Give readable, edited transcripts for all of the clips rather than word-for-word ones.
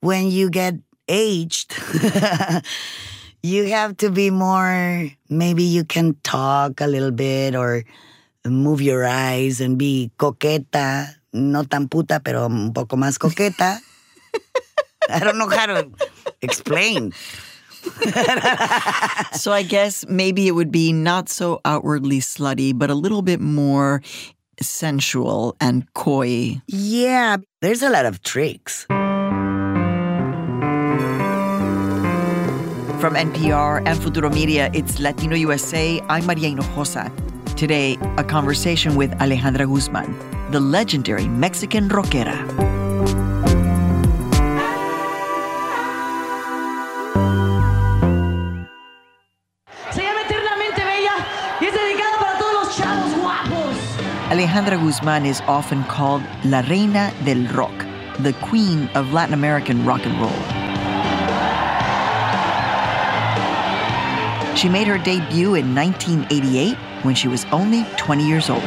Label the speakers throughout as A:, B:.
A: when you get aged, you have to be more, maybe you can talk a little bit or move your eyes and be coqueta. No tan puta, pero un poco más coqueta. I don't know how to explain.
B: So I guess maybe it would be not so outwardly slutty, but a little bit more sensual and coy.
A: Yeah, there's a lot of tricks.
B: From NPR and Futuro Media, it's Latino USA. I'm Maria Hinojosa. Today, a conversation with Alejandra Guzman, the legendary Mexican rockera. Alejandra Guzman is often called La Reina del Rock, the queen of Latin American rock and roll. She made her debut in 1988 when she was only 20 years old.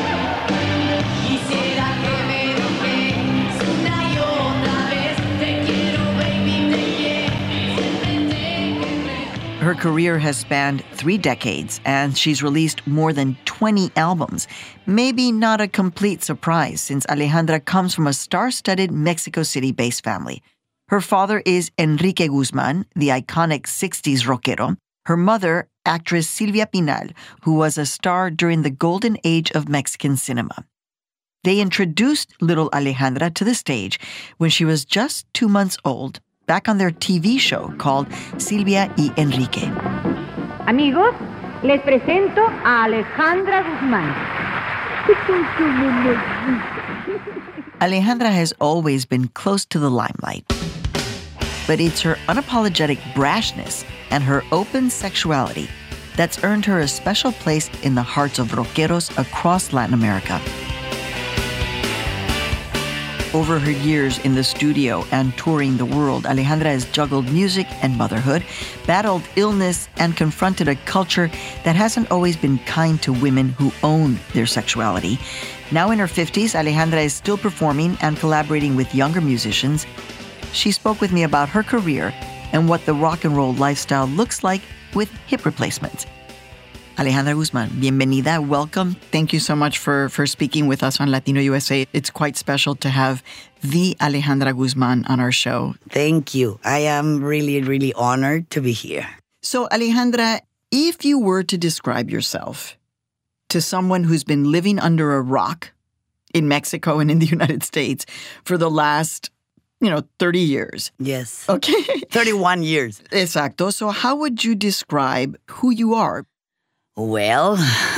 B: Her career has spanned 3 decades, and she's released more than 20 albums. Maybe not a complete surprise, since Alejandra comes from a star-studded Mexico City-based family. Her father is Enrique Guzman, the iconic 60s rockero. Her mother, actress Silvia Pinal, who was a star during the golden age of Mexican cinema. They introduced little Alejandra to the stage when she was just 2 months old, back on their TV show called Silvia y Enrique.
C: Amigos, les presento a Alejandra Guzman.
B: Alejandra has always been close to the limelight. But it's her unapologetic brashness and her open sexuality that's earned her a special place in the hearts of rockeros across Latin America. Over her years in the studio and touring the world, Alejandra has juggled music and motherhood, battled illness, and confronted a culture that hasn't always been kind to women who own their sexuality. Now in her 50s, Alejandra is still performing and collaborating with younger musicians. She spoke with me about her career and what the rock and roll lifestyle looks like with hip replacements. Alejandra Guzman, bienvenida. Welcome. Thank you so much for speaking with us on Latino USA. It's quite special to have the Alejandra Guzman on our show.
A: Thank you. I am really, really honored to be here.
B: So, Alejandra, if you were to describe yourself to someone who's been living under a rock in Mexico and in the United States for the last 30 years.
A: Yes.
B: Okay.
A: 31 years.
B: Exacto. So how would you describe who you are?
A: Well,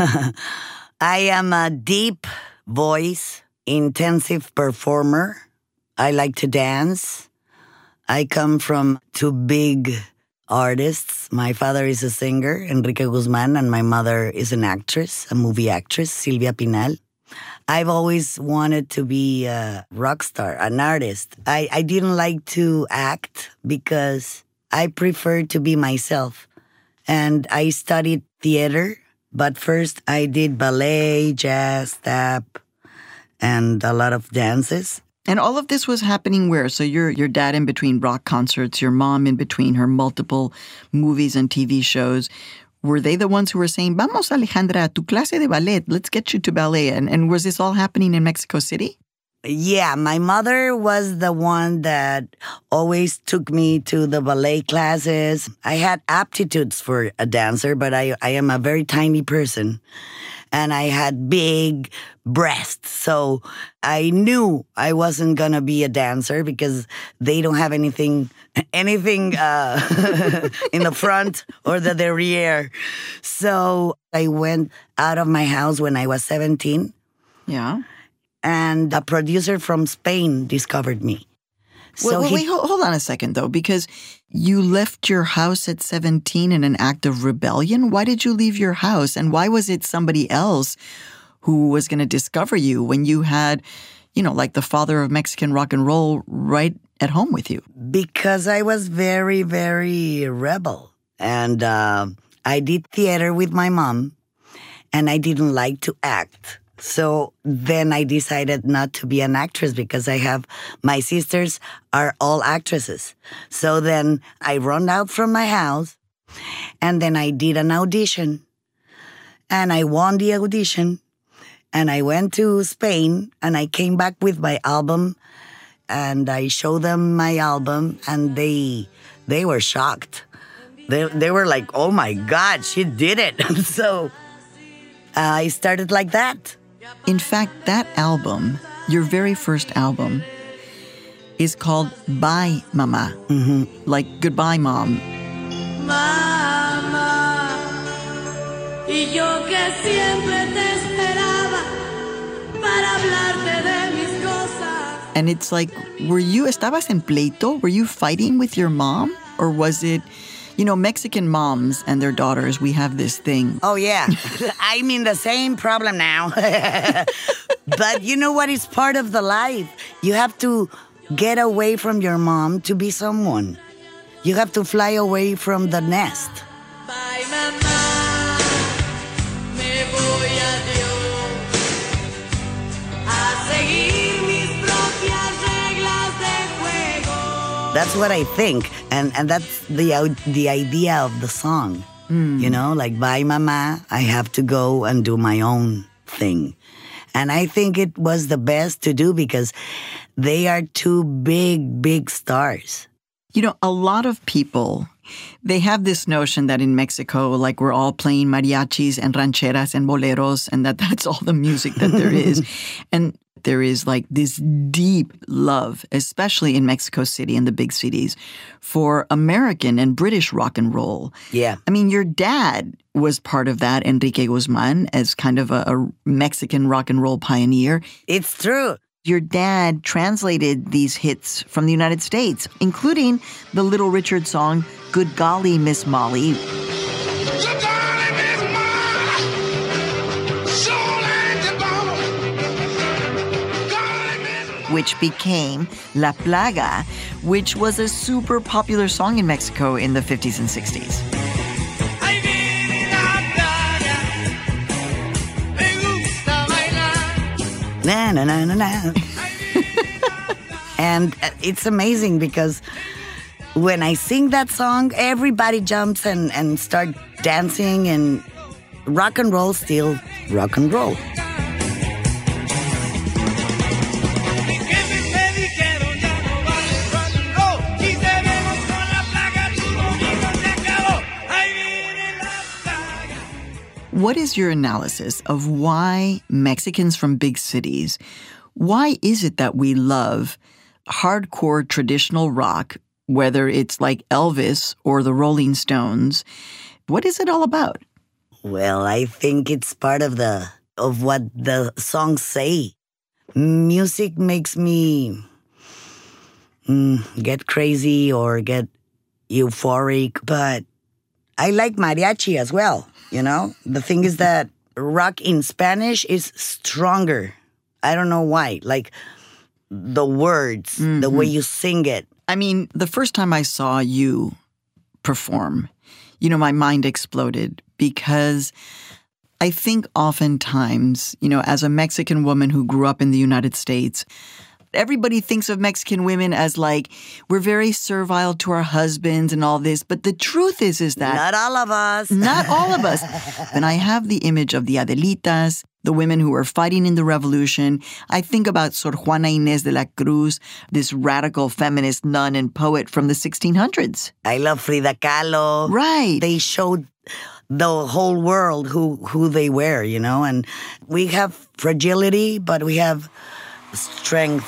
A: I am a deep voice, intensive performer. I like to dance. I come from 2 big artists. My father is a singer, Enrique Guzman, and my mother is an actress, a movie actress, Silvia Pinal. I've always wanted to be a rock star, an artist. I didn't like to act because I preferred to be myself. And I studied theater, but first I did ballet, jazz, tap, and a lot of dances.
B: And all of this was happening where? So your dad in between rock concerts, your mom in between her multiple movies and TV shows. Were they the ones who were saying, vamos, Alejandra, tu clase de ballet, let's get you to ballet? And was this all happening in Mexico City?
A: Yeah, my mother was the one that always took me to the ballet classes. I had aptitudes for a dancer, but I am a very tiny person. And I had big breasts. So I knew I wasn't going to be a dancer because they don't have anything in the front or the derriere. So I went out of my house when I was 17.
B: Yeah.
A: And a producer from Spain discovered me.
B: Wait, hold on a second, though, because you left your house at 17 in an act of rebellion. Why did you leave your house? And why was it somebody else who was going to discover you when you had, like the father of Mexican rock and roll right at home with you?
A: Because I was very, very rebel. And I did theater with my mom, and I didn't like to act. So then I decided not to be an actress because my sisters are all actresses. So then I run out from my house and then I did an audition and I won the audition and I went to Spain and I came back with my album and I showed them my album and they were shocked. They were like, oh my God, she did it. So I started like that.
B: In fact, that album, your very first album, is called Bye Mama.
A: Mm-hmm.
B: Like Goodbye Mom.
D: Mamá, y yo que siempre te esperaba para hablarte de mis cosas.
B: And it's like, estabas en pleito? Were you fighting with your mom? Or was it, Mexican moms and their daughters, we have this thing.
A: Oh, yeah. I'm in the same problem now. But you know what? It's part of the life. You have to get away from your mom to be someone. You have to fly away from the nest.
D: Bye, mamá, me voy adiós, a seguir mis propias reglas de juego.
A: That's what I think. And that's the idea of the song. Like, bye, mama, I have to go and do my own thing. And I think it was the best to do because they are two big, big stars.
B: A lot of people, they have this notion that in Mexico, like we're all playing mariachis and rancheras and boleros and that's all the music that there is. And there is like this deep love, especially in Mexico City and the big cities, for American and British rock and roll.
A: Yeah.
B: I mean, your dad was part of that, Enrique Guzman, as kind of a Mexican rock and roll pioneer.
A: It's true.
B: Your dad translated these hits from the United States, including the Little Richard song, Good Golly, Miss Molly.
E: Good golly, Miss Molly, sure like the bone. Golly, Miss
B: Which became La Plaga, which was a super popular song in Mexico in the 50s and 60s.
E: Ay, viene la plaga, me gusta bailar.
A: Na, na, na, na, na. And it's amazing because when I sing that song, everybody jumps and start dancing, and rock and roll still rock and roll.
B: What is your analysis of why Mexicans from big cities, why is it that we love hardcore traditional rock, whether it's like Elvis or the Rolling Stones? What is it all about?
A: Well, I think it's part of what the songs say. Music makes me get crazy or get euphoric, but I like mariachi as well, The thing is that rock in Spanish is stronger. I don't know why. Like the words, the way you sing it.
B: I mean, the first time I saw you perform, my mind exploded because I think oftentimes, as a Mexican woman who grew up in the United States, everybody thinks of Mexican women as like, we're very servile to our husbands and all this. But the truth is that...
A: Not all of us.
B: Not all of us. And I have the image of the Adelitas, the women who were fighting in the revolution. I think about Sor Juana Inés de la Cruz, this radical feminist nun and poet from the 1600s.
A: I love Frida Kahlo.
B: Right.
A: They showed the whole world who they were, And we have fragility, but we have strength.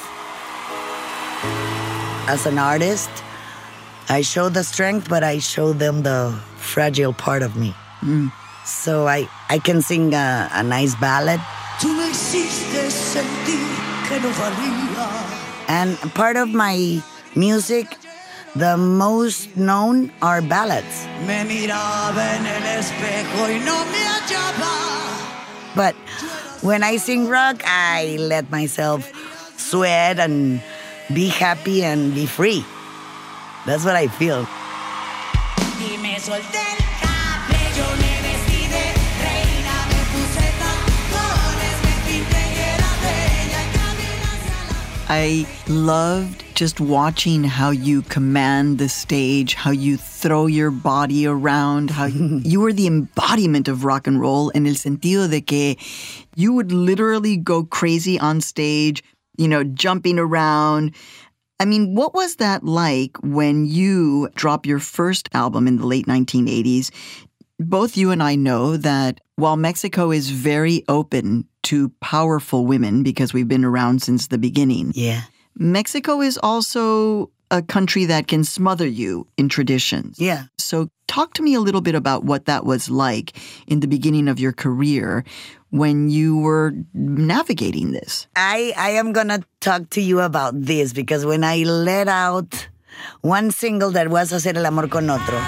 A: As an artist, I show the strength, but I show them the fragile part of me. So I can sing a nice ballad.
D: Tú me hiciste sentir que no valía.
A: And part of my music, the most known are ballads.
D: Me miraba en el espejo y no me hallaba.
A: But when I sing rock, I let myself sweat and be happy and be free. That's what I feel.
D: Y me solté el cabello, me vestí de reina, me puse tacones, me pinté
B: I loved just watching how you command the stage, how you throw your body around, how you were the embodiment of rock and roll en el sentido de que you would literally go crazy on stage, jumping around. I mean, what was that like when you dropped your first album in the late 1980s? Both you and I know that while Mexico is very open to powerful women because we've been around since the beginning, Mexico is also a country that can smother you in traditions.
A: Yeah.
B: So talk to me a little bit about what that was like in the beginning of your career when you were navigating this.
A: I am going to talk to you about this because when I let out one single that was Hacer el amor con otro,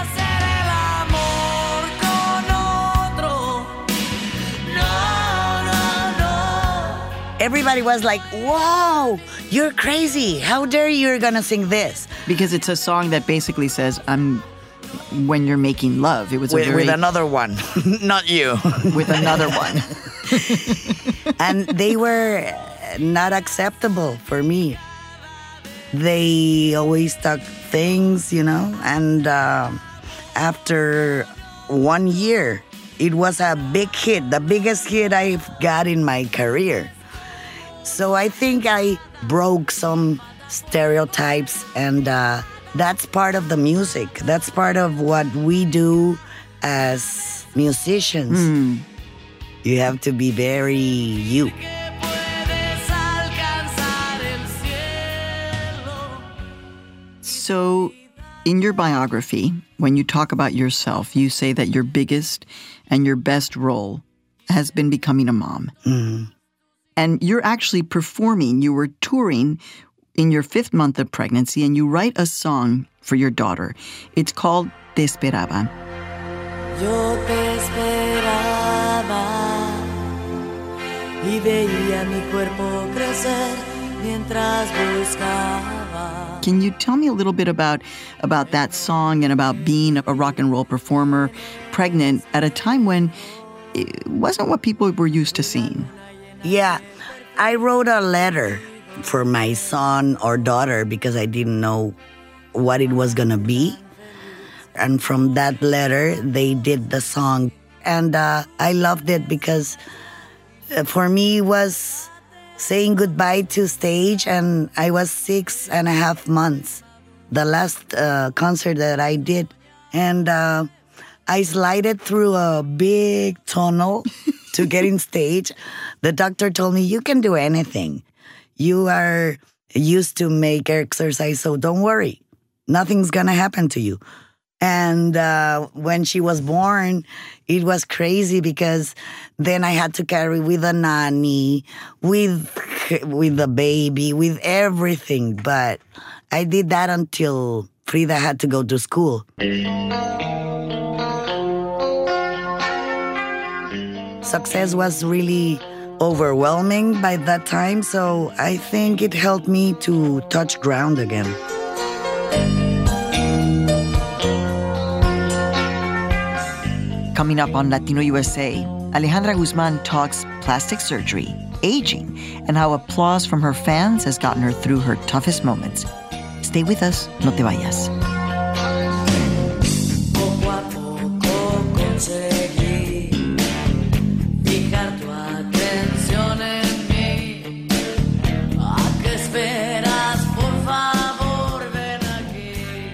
A: everybody was like, whoa, you're crazy. How dare you're going to sing this?
B: Because it's a song that basically says, when you're making love. It was
A: with another one, not you.
B: With another one.
A: And they were not acceptable for me. They always talk things, and after 1 year, it was a big hit, the biggest hit I've got in my career. So I think I broke some stereotypes, and that's part of the music. That's part of what we do as musicians. You have to be very you.
B: So in your biography, when you talk about yourself, you say that your biggest and your best role has been becoming a mom. And you're actually performing, you were touring in your 5th month of pregnancy, and you write a song for your daughter. It's called Te Esperaba.
D: Yo te esperaba y veía mi cuerpo crecer mientras buscaba.
B: Can you tell me a little bit about that song and about being a rock and roll performer, pregnant at a time when it wasn't what people were used to seeing?
A: Yeah, I wrote a letter for my son or daughter because I didn't know what it was going to be. And from that letter, they did the song. And I loved it because for me, it was saying goodbye to stage. And I was 6.5 months, the last concert that I did. And I slided through a big tunnel to get in stage. The doctor told me, you can do anything. You are used to make exercise, so don't worry. Nothing's going to happen to you. And when she was born, it was crazy because then I had to carry with a nanny, with the baby, with everything. But I did that until Frida had to go to school. Success was really overwhelming by that time, so I think it helped me to touch ground again.
B: Coming up on Latino USA, Alejandra Guzman talks plastic surgery, aging, and how applause from her fans has gotten her through her toughest moments. Stay with us, no te vayas.
D: Poco a poco conseguí fijar tu atención en mí. ¿A qué esperas? Por favor, ven aquí.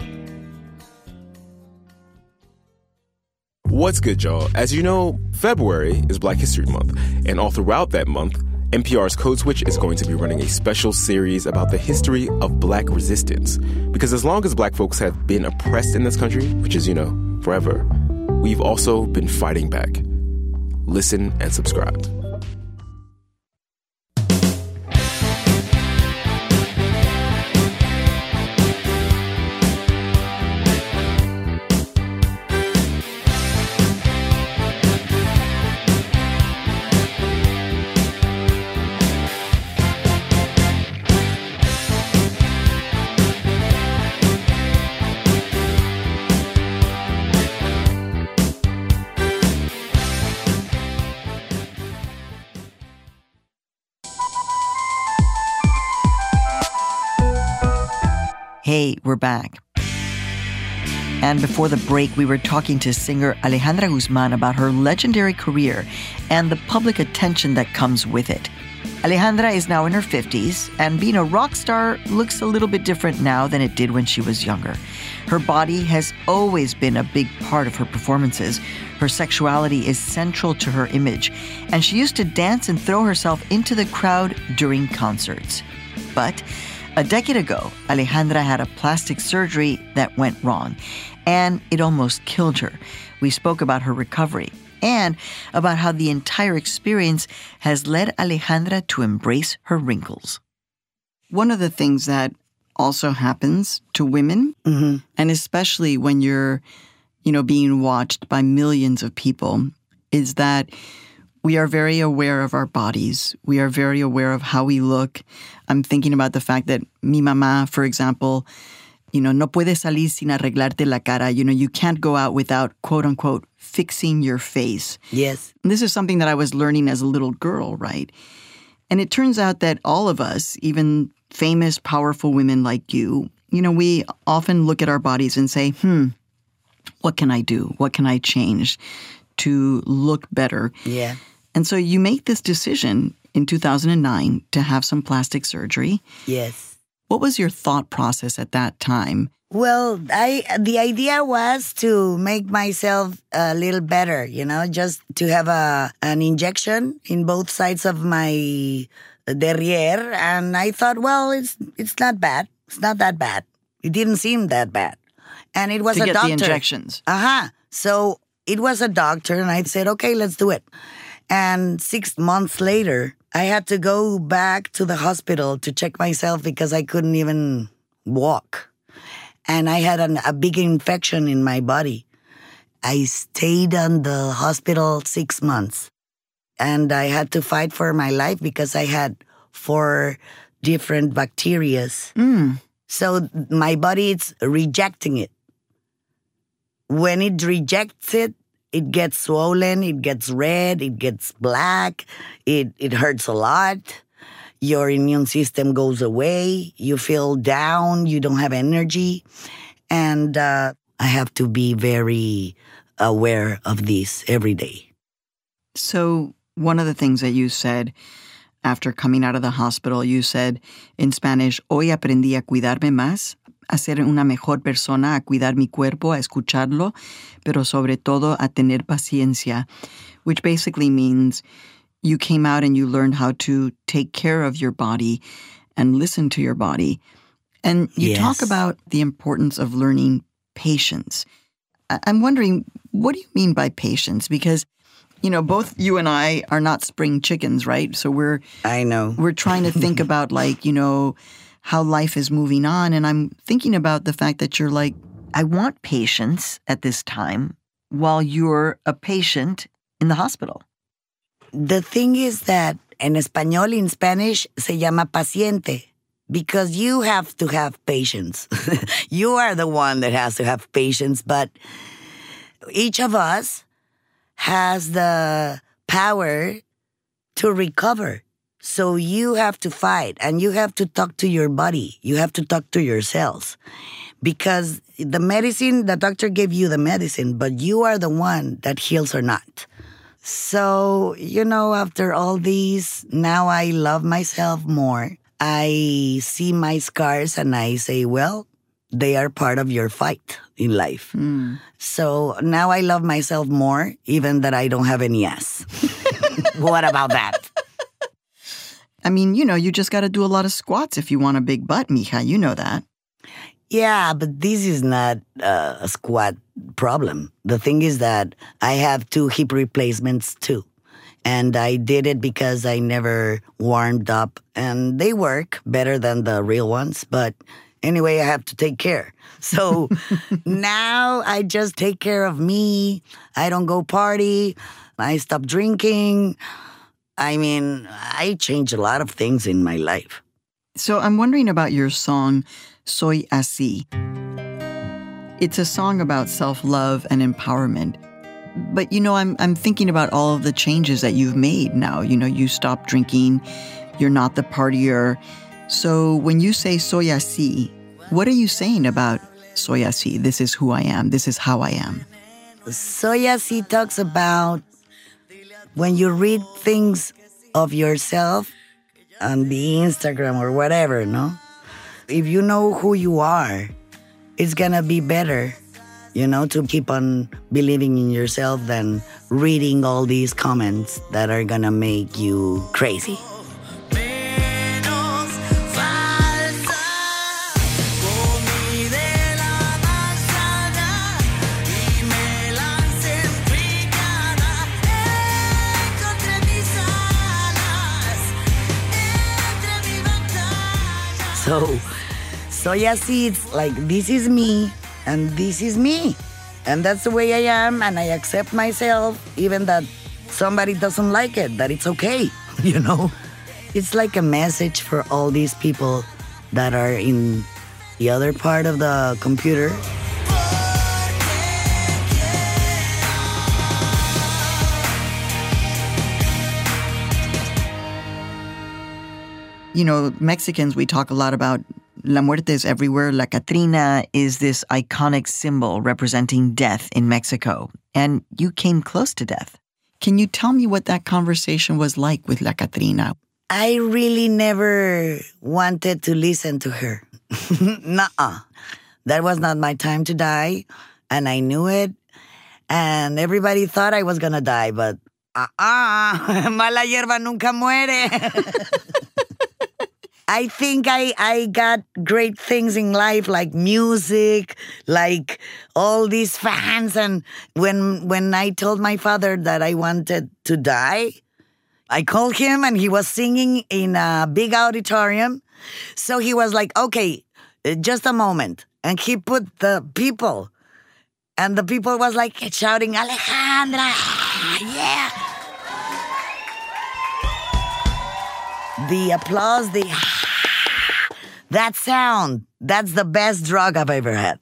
F: What's good, y'all? As you know, February is Black History Month, and all throughout that month, NPR's Code Switch is going to be running a special series about the history of Black resistance. Because as long as Black folks have been oppressed in this country, which is, forever, we've also been fighting back. Listen and subscribe.
B: Hey, we're back. And before the break, we were talking to singer Alejandra Guzman about her legendary career and the public attention that comes with it. Alejandra is now in her 50s, and being a rock star looks a little bit different now than it did when she was younger. Her body has always been a big part of her performances. Her sexuality is central to her image, and she used to dance and throw herself into the crowd during concerts. But a decade ago, Alejandra had a plastic surgery that went wrong, and it almost killed her. We spoke about her recovery and about how the entire experience has led Alejandra to embrace her wrinkles. One of the things that also happens to women, and especially when you're, being watched by millions of people, is that we are very aware of our bodies. We are very aware of how we look. I'm thinking about the fact that mi mamá, for example, no puedes salir sin arreglarte la cara. You can't go out without, quote unquote, fixing your face.
A: Yes.
B: And this is something that I was learning as a little girl, right? And it turns out that all of us, even famous, powerful women like you, we often look at our bodies and say, what can I do? What can I change to look better?
A: Yeah.
B: And so you make this decision in 2009 to have some plastic surgery.
A: Yes.
B: What was your thought process at that time?
A: Well, the idea was to make myself a little better, just to have an injection in both sides of my derriere. And I thought, well, it's not bad. It's not that bad. It didn't seem that bad. And it was
B: to
A: a
B: get
A: doctor.
B: The injections.
A: So it was a doctor, and I said, okay, let's do it. And 6 months later, I had to go back to the hospital to check myself because I couldn't even walk. And I had a big infection in my body. I stayed in the hospital 6 months. And I had to fight for my life because I had 4 different bacteria. So my body is rejecting it. When it rejects it, it gets swollen, it gets red, it gets black, it hurts a lot. Your immune system goes away, you feel down, you don't have energy. And I have to be very aware of this every day.
B: So one of the things that you said after coming out of the hospital, you said in Spanish, hoy aprendí a cuidarme más, a ser una mejor persona, a cuidar mi cuerpo, a escucharlo, pero sobre todo a tener paciencia, which basically means you came out and you learned how to take care of your body and listen to your body. And you talk about the importance of learning patience. I'm wondering, what do you mean by patience? Because, both you and I are not spring chickens, right? So we're trying to think about how life is moving on. And I'm thinking about the fact that you're like, I want patience at this time while you're a patient in the hospital.
A: The thing is that en español, in Spanish, se llama paciente because you have to have patience. You are the one that has to have patience, but each of us has the power to recover. So you have to fight and you have to talk to your body. You have to talk to yourselves because the medicine, the doctor gave you the medicine, but you are the one that heals or not. So, after all these, now I love myself more. I see my scars and I say, well, they are part of your fight in life. So now I love myself more, even that I don't have any ass. What about that?
B: I mean, you just got to do a lot of squats if you want a big butt, mija. You know that.
A: Yeah, but this is not a squat problem. The thing is that I have 2 hip replacements too. And I did it because I never warmed up. And they work better than the real ones. But anyway, I have to take care. So now I just take care of me. I don't go party. I stop drinking. I mean, I changed a lot of things in my life.
B: So I'm wondering about your song, Soy Así. It's a song about self-love and empowerment. But, I'm thinking about all of the changes that you've made now. You stopped drinking. You're not the partier. So when you say Soy Así, What are you saying about Soy Así? This is who I am. This is how I am.
A: Soy Así talks about when you read things of yourself on the Instagram or whatever, no? If you know who you are, it's gonna be better, to keep on believing in yourself than reading all these comments that are gonna make you crazy. So, Soy Así, it's like, this is me, and this is me. And that's the way I am, and I accept myself, even that somebody doesn't like it, that it's okay, It's like a message for all these people that are in the other part of the computer.
B: Mexicans, we talk a lot about La Muerte es everywhere. La Catrina is this iconic symbol representing death in Mexico. And you came close to death. Can you tell me what that conversation was like with La Catrina?
A: I really never wanted to listen to her. Nuh-uh. That was not my time to die, and I knew it. And everybody thought I was going to die, but mala hierba nunca muere. I think I got great things in life, like music, like all these fans. And when I told my father that I wanted to die, I called him and he was singing in a big auditorium. So he was like, okay, just a moment. And he put the people. And the people was like shouting, Alejandra, yeah. The applause, that sound, that's the best drug I've ever had.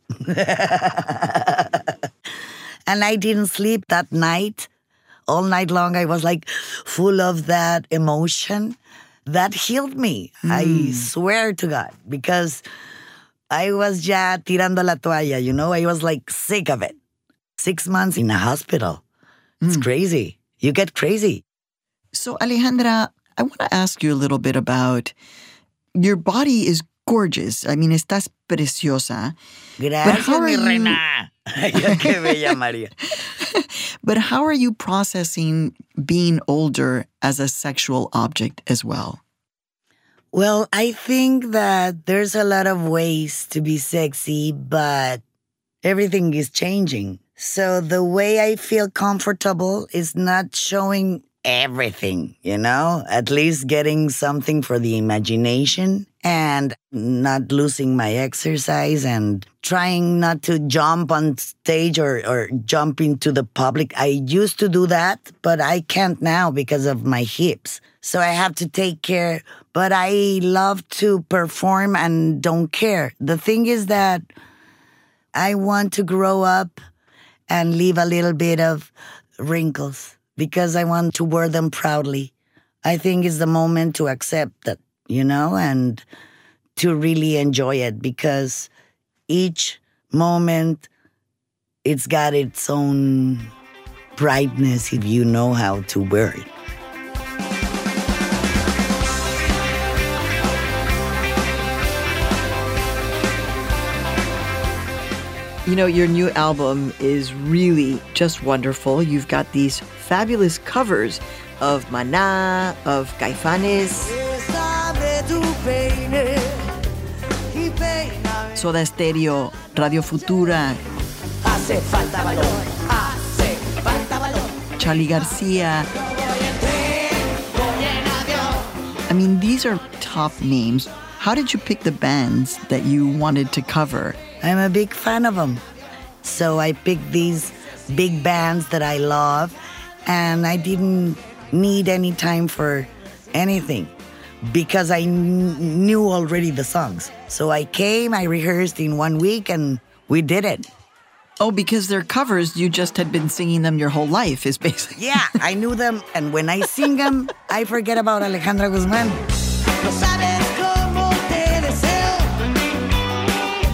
A: And I didn't sleep that night. All night long, I was like full of that emotion. That healed me. I swear to God, because I was ya tirando la toalla, I was like sick of it. 6 months in a hospital. It's crazy. You get crazy.
B: So, Alejandra, I want to ask you a little bit about your body is gorgeous. I mean, estás preciosa.
A: Gracias, mi reina. Qué bella, María.
B: But how are you processing being older as a sexual object as well?
A: Well, I think that there's a lot of ways to be sexy, but everything is changing. So the way I feel comfortable is not showing everything, at least getting something for the imagination and not losing my exercise and trying not to jump on stage or jump into the public. I used to do that, but I can't now because of my hips. So I have to take care, but I love to perform and don't care. The thing is that I want to grow up and leave a little bit of wrinkles, because I want to wear them proudly. I think it's the moment to accept that, and to really enjoy it, because each moment, it's got its own brightness if you know how to wear it.
B: Your new album is really just wonderful. You've got these fabulous covers of Maná, of Caifanes, Soda Stereo, Radio Futura, Charly Garcia. I mean, these are top names. How did you pick the bands that you wanted to cover?
A: I'm a big fan of them. So I picked these big bands that I love, and I didn't need any time for anything because I knew already the songs. So I came, I rehearsed in 1 week, and we did it.
B: Oh, because they're covers, you just had been singing them your whole life, is basically.
A: Yeah, I knew them, and when I sing them, I forget about Alejandra Guzmán.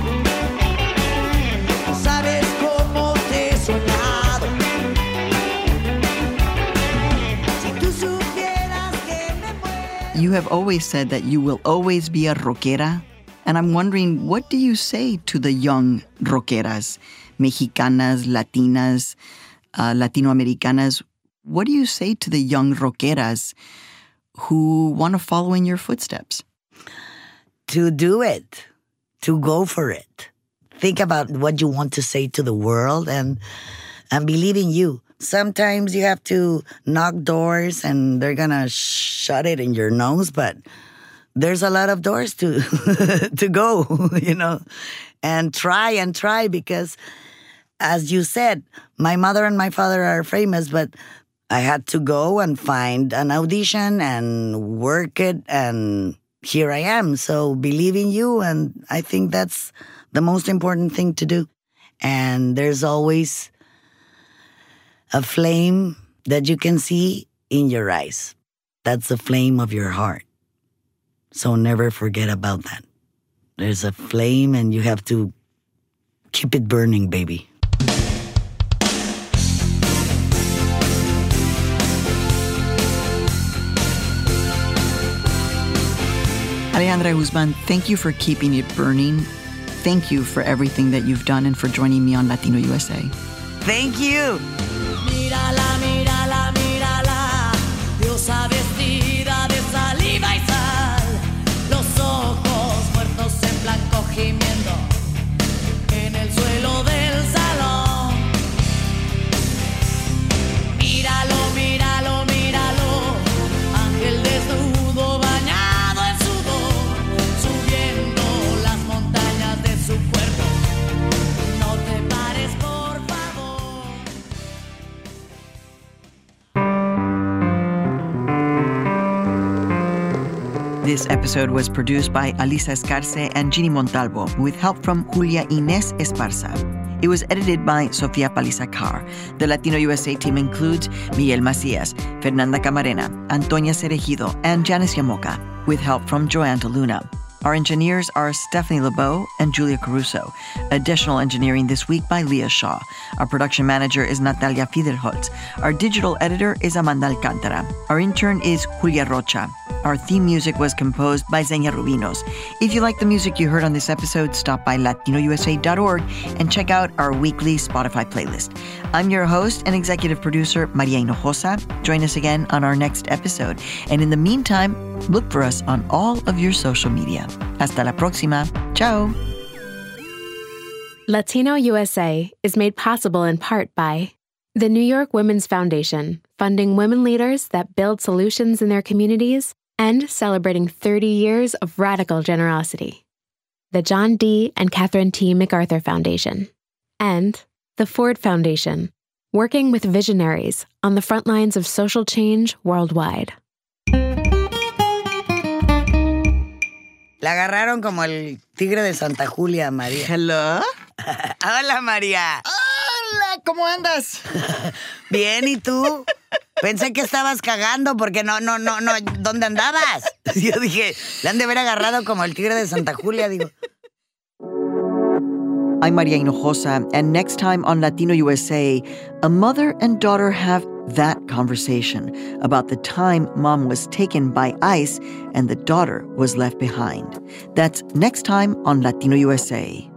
B: have always said that you will always be a rockera. And I'm wondering, what do you say to the young rockeras, Mexicanas, Latinas, Latinoamericanas? What do you say to the young rockeras who want to follow in your footsteps?
A: To do it, to go for it. Think about what you want to say to the world and believe in you. Sometimes you have to knock doors and they're going to shut it in your nose, but there's a lot of doors to to go, and try because, as you said, my mother and my father are famous, but I had to go and find an audition and work it, and here I am. So believe in you, and I think that's the most important thing to do. And there's always a flame that you can see in your eyes. That's the flame of your heart. So never forget about that. There's a flame and you have to keep it burning, baby.
B: Alejandra Guzman, thank you for keeping it burning. Thank you for everything that you've done and for joining me on Latino USA.
A: Thank you.
D: Mírala, mírala, mírala, diosa vestida de saliva y sal, los ojos muertos en blanco gimiendo en el suelo del salón. Míralo, míralo, míralo, ángel desnudo bañado en sudor, subiendo las montañas de su cuerpo. No te pares, por favor.
B: This episode was produced by Alisa Escarce and Ginny Montalvo with help from Julia Inés Esparza. It was edited by Sofia Paliza-Carr. The Latino USA team includes Miguel Macías, Fernanda Camarena, Antonia Cerejido, and Janice Yamoca, with help from Joanne Luna. Our engineers are Stephanie LeBeau and Julia Caruso. Additional engineering this week by Leah Shaw. Our production manager is Natalia Fidelholtz. Our digital editor is Amanda Alcántara. Our intern is Julia Rocha. Our theme music was composed by Xenia Rubinos. If you like the music you heard on this episode, stop by latinousa.org and check out our weekly Spotify playlist. I'm your host and executive producer, Maria Hinojosa. Join us again on our next episode. And in the meantime, look for us on all of your social media. Hasta la próxima. Ciao.
G: Latino USA is made possible in part by the New York Women's Foundation, funding women leaders that build solutions in their communities and celebrating 30 years of radical generosity. The John D. and Catherine T. MacArthur Foundation. And the Ford Foundation, working with visionaries on the front lines of social change worldwide.
A: La agarraron como el tigre de Santa Julia, María.
B: Hello.
A: Hola, María.
B: Hola, ¿cómo andas?
A: Bien, ¿y tú? Pensé que estabas cagando porque no, ¿dónde andabas? Yo dije, le han de haber agarrado como el tigre de Santa Julia, digo.
B: I'm Maria Hinojosa, and next time on Latino USA, a mother and daughter have that conversation about the time mom was taken by ICE and the daughter was left behind. That's next time on Latino USA.